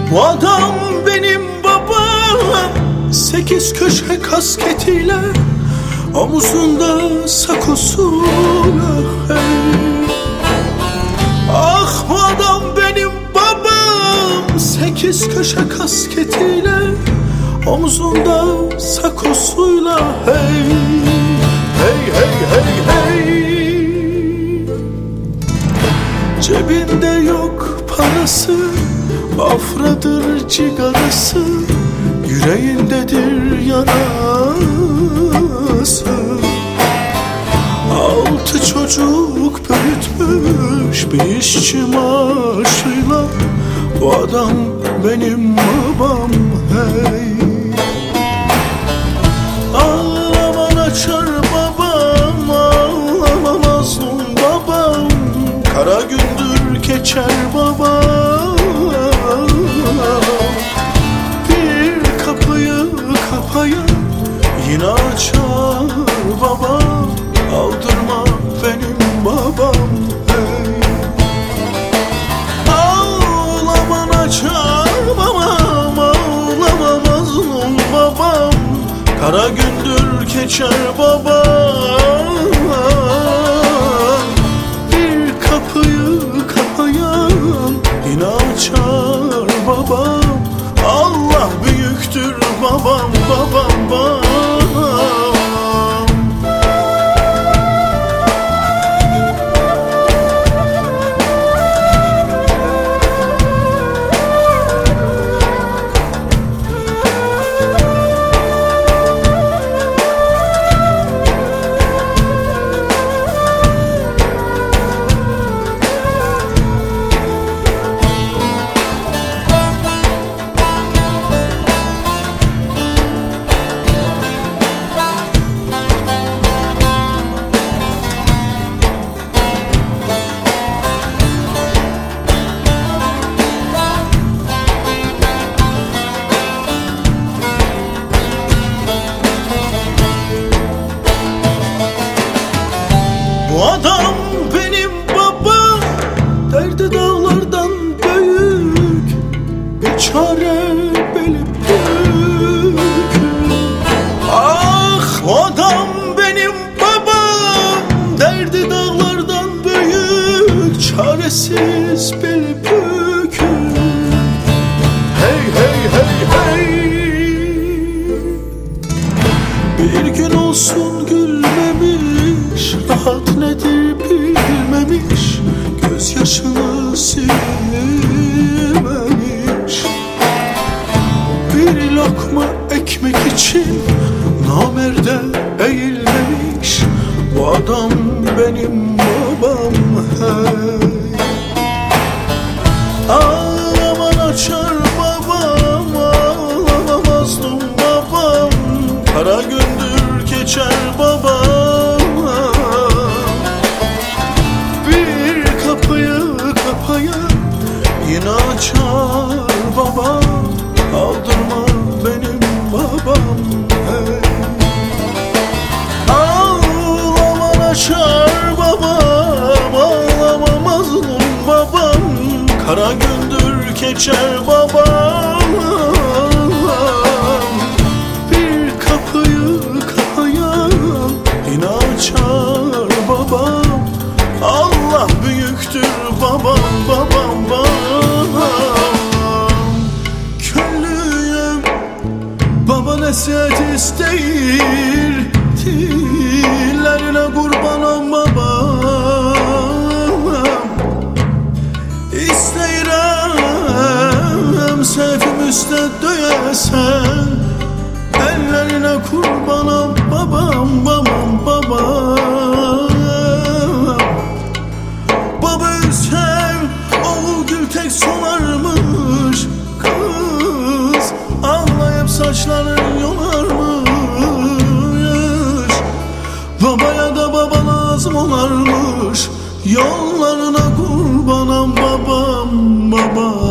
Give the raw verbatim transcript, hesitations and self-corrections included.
Bu adam benim babam, sekiz köşe kasketiyle, omuzunda sakosuyla. Hey. Ah bu adam benim babam, sekiz köşe kasketiyle, omuzunda sakosuyla. Hey, hey, hey, hey, hey. Cebinde yok parası, afradır cigarası, yüreğindedir yarası. Altı çocuk büyütmüş bir işçi maaşıyla, bu adam benim babam. Hey. Ağlaman açar babam, ağlama mazlum babam, kara gündür geçer babam. Bir kapıyı kapayın yine açar babam, aldırma benim babam. Hey. Ağlaman açar babam, ağlama mazlum babam, kara gündür geçer babam. Bir kapıyı kapayan yine açar babam. Allah büyüktür babam, babam, babam. Bu adam benim babam, derdi dağlardan büyük, bir çare beli bükük. Ah bu adam benim babam, derdi dağlardan büyük, çaresiz beli bükük. Hey hey hey hey. Bir gün olsun gülmemiş, rahat nedir bilmemiş, gözyaşını silmemiş. Bir lokma ekmek için namerde eğilmemiş, bu adam benim babam. Hey. Ağlaman açar babam, ağlama mazlum babam, kara gündür geçer babam. Bir kapıyı kapayan yine açar babam, aldırma benim babam. Hey. Ağlaman açar babam, ağlama mazlum babam, kara gündür geçer babam. Bir kapıyı kapayan yine açar babam. Allah büyüktür babam, babam, babam. Köylüyüm baba nasihat isteyir, dillerine kurbanım babam. İsteyirem seyfim üstte döyesen, ellerine kurbanım babam, babam, babam. Baba sev, oğul gül tek solarmış, kız ağlayıp saçların yolarmış. Babaya da baba lazım olarmış, yollarına kurbanım babam, babam.